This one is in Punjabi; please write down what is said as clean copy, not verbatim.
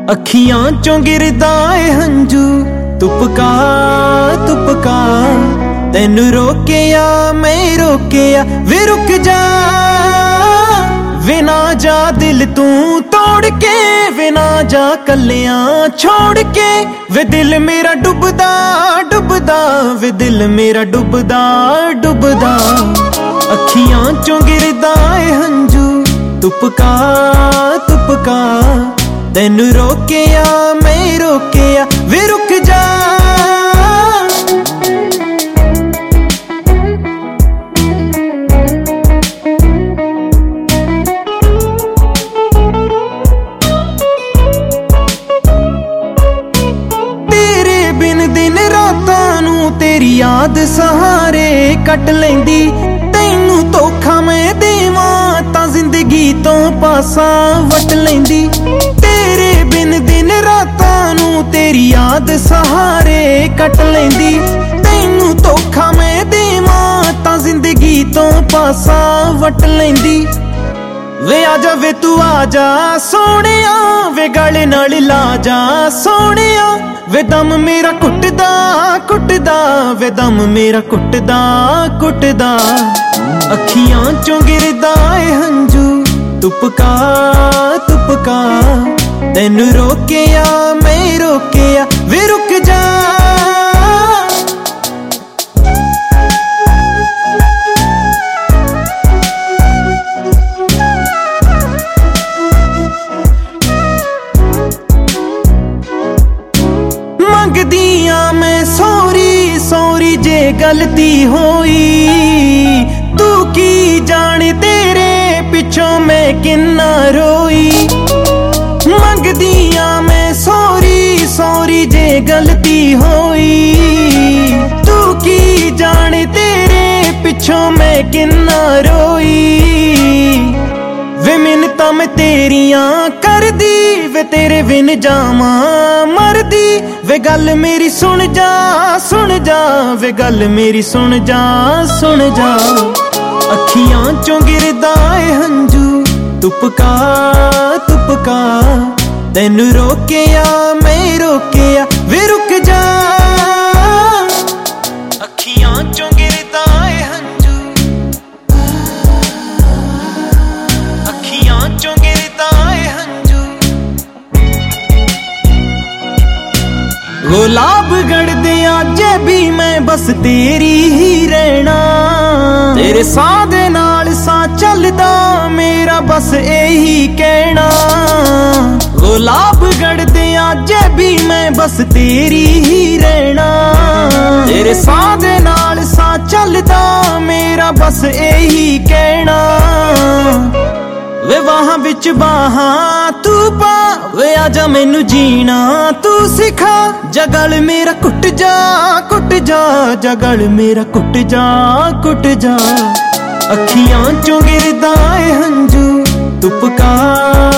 ਅੱਖੀਆਂ ਚੋਂ ਗਿਰਦਾ ਏ ਹੰਝੂ ਤੁਪਕਾ ਤੁਪਕਾ ਤੈਨੂੰ ਰੋਕਿਆ ਮੈਂ ਰੋਕਿਆ ਵੇ ਰੁਕ ਜਾ ਵੇ ਨਾ ਜਾ ਦਿਲ ਤੂੰ ਤੋੜ ਕੇ ਵੇ ਨਾ ਜਾ ਕੱਲਿਆਂ ਛੋੜ ਕੇ ਵੇ ਦਿਲ ਮੇਰਾ ਡੁੱਬਦਾ ਡੁੱਬਦਾ ਵੇ ਦਿਲ ਮੇਰਾ ਡੁੱਬਦਾ ਡੁੱਬਦਾ ਅੱਖੀਆਂ ਚੋਂ ਗਿਰਦਾ ਏ ਹੰਝੂ ਤੁਪਕਾ ਤੁਪਕਾ ਤੈਨੂੰ ਰੋਕਿਆ ਮੈਂ ਰੋਕਿਆ ਵੇ ਰੁਕ ਜਾ ਤੇਰੇ ਬਿਨ ਦਿਨ ਰਾਤਾਂ ਨੂੰ ਤੇਰੀ ਯਾਦ ਸਹਾਰੇ ਕੱਟ ਲੈਂਦੀ ਤੈਨੂੰ ਧੋਖਾ ਮੈਂ ਦੇਵਾਂ ਤਾਂ ਜ਼ਿੰਦਗੀ ਤੋਂ ਪਾਸਾ ਵਟ ਲੈਂਦੀ ਤੇਰੇ ਬਿਨ ਦਿਨ ਰਾਤਾਂ ਨੂੰ ਤੇਰੀ ਯਾਦ ਸਹਾਰੇ ਕੱਟ ਲੈਂਦੀ ਤੈਨੂੰ ਧੋਖਾ ਮੈਂ ਦੇਵਾਂ ਤਾਂ ਜ਼ਿੰਦਗੀ ਤੋਂ ਪਾਸਾ ਵਟ ਲੈਂਦੀ ਵੇ ਆ ਜਾ ਵੇ ਤੂੰ ਆ ਜਾ ਸੋਹਣਿਆ ਵੇ ਗਲ ਨਾਲ ਲਾ ਜਾ ਸੋਹਣਿਆ ਵੇ ਦਮ ਮੇਰਾ ਘੁੱਟਦਾ ਘੁੱਟਦਾ ਵੇ ਦਮ ਮੇਰਾ ਘੁੱਟਦਾ ਘੁੱਟਦਾ ਅੱਖੀਆਂ ਚੋਂ ਗਿਰਦਾ ਏ ਹੰਝੂ ਤੁਪਕਾ ਤੁਪਕਾ ਤੈਨੂੰ ਰੋਕਿਆ ਮੈਂ ਰੋਕਿਆ ਵੇ ਰੁਕ ਜਾ ਮੰਗਦੀਆਂ ਮੈਂ ਸੌਰੀ ਸੌਰੀ ਜੇ ਗਲਤੀ ਹੋਈ ਤੂੰ ਕੀ ਜਾਣੇ ਤੇਰੇ ਪਿੱਛੋਂ ਮੈਂ ਕਿੰਨਾ ਰੋਈ ਮੰਗਦੀਆਂ ਮੈਂ ਸੌਰੀ ਸੌਰੀ ਜੇ ਗਲਤੀ ਹੋਈ ਤੂੰ ਕੀ ਜਾਣੇ ਤੇਰੇ ਪਿੱਛੋਂ ਮੈਂ ਕਿੰਨਾ ਰੋਈ ਵੇ ਮਿੰਨਤਾਂ ਮੈਂ ਤੇਰੀਆਂ ਕਰਦੀ ਵੇ ਤੇਰੇ ਬਿਨ ਜਾਵਾਂ ਮਰਦੀ ਵੇ ਗੱਲ ਮੇਰੀ ਸੁਣ ਜਾ ਵੇ ਗੱਲ ਮੇਰੀ ਸੁਣ ਜਾ ਅੱਖੀਆਂ ਚੋਂ ਗਿਰਦਾ ਏ ਹੰਝੂ ਤੁਪਕਾ ਤੁਪਕਾ ਤੈਨੂੰ ਰੋਕਿਆ ਮੈਂ ਰੋਕਿਆ ਵੇ ਰੁਕ ਜਾ ਅੱਖੀਆਂ ਚੋਂ ਗਿਰਦਾ ਏ ਹੰਝੂ ਅੱਖੀਆਂ ਚੋਂ ਗਿਰਦਾ ਏ ਹੰਝੂ ਗੁਲਾਬ ਗੜਦਿਆਂ ਜੇ ਵੀ ਮੈਂ ਬਸ ਤੇਰੀ ਹੀ ਰਹਿਣਾ ਤੇਰੇ ਸਾਹ ਦੇ ਨਾਲ ਸਾਹ ਚੱਲਦਾ ਮੇਰਾ ਬਸ ਇਹੀ ਕਹਿਣਾ ਗੁਲਾਬ ਗੜਦਿਆਂ ਜੇ ਵੀ ਮੈਂ ਬਸ ਤੇਰੀ ਹੀ ਰਹਿਣਾ ਤੇਰੇ ਸਾਹ ਦੇ ਨਾਲ ਸਾਹ ਚੱਲਦਾ ਮੇਰਾ ਬਸ ਇਹੀ ਕਹਿਣਾ ਵੇ ਬਾਹਾਂ ਵਿੱਚ ਬਾਹਾਂ ਤੂੰ ਪਾ ਵੇ ਆ ਜਾ ਮੈਨੂੰ ਜੀਣਾ ਤੂੰ ਸਿਖਾ ਜਗਲ ਮੇਰਾ ਘੁੱਟ ਜਾ ਜਗਲ ਮੇਰਾ ਘੁੱਟ ਜਾ ਅੱਖੀਆਂ ਚੋਂ ਗਿਰਦਾ ਏ ਹੰਝੂ ਤੁਪਕਾ